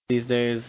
these days.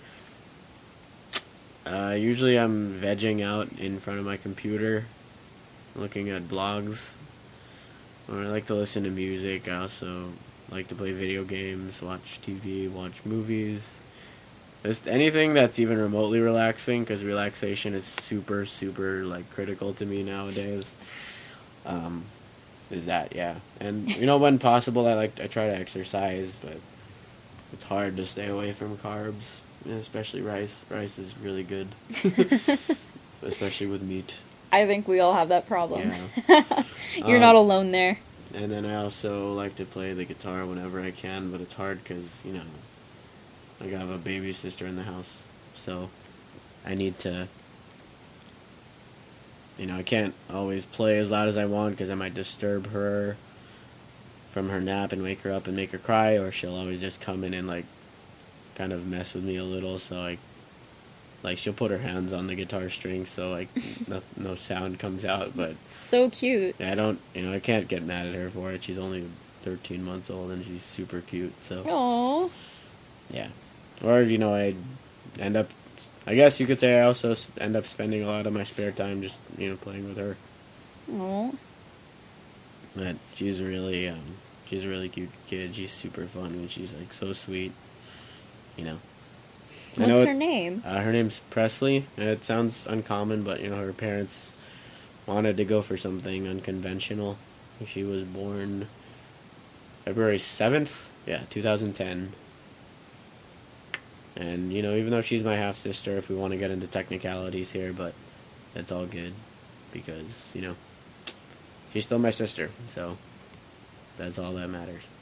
Usually I'm vegging out in front of my computer, looking at blogs. Or I like to listen to music. I also like to play video games, watch TV, watch movies. Just anything that's even remotely relaxing, because relaxation is super, super, like, critical to me nowadays. Um, is that, yeah. And, when possible, I try to exercise, but it's hard to stay away from carbs, especially rice. Rice is really good, especially with meat. I think we all have that problem. Yeah. You're not alone there. And then I also like to play the guitar whenever I can, but it's hard because, I have a baby sister in the house, so I need to, I can't always play as loud as I want because I might disturb her from her nap and wake her up and make her cry, or she'll always just come in and, like, kind of mess with me a little, so she'll put her hands on the guitar strings so, like, no sound comes out, but so cute. Yeah, I can't get mad at her for it. She's only 13 months old and she's super cute, so. Aww. Yeah. Or, I end up, I guess you could say I also end up spending a lot of my spare time just, playing with her. Aww. But she's a really cute kid. She's super fun and she's, like, so sweet, What's her name? Her name's Presley. It sounds uncommon, but, her parents wanted to go for something unconventional. She was born February 7th, 2010. And, even though she's my half-sister, if we want to get into technicalities here, but it's all good because, she's still my sister, so that's all that matters.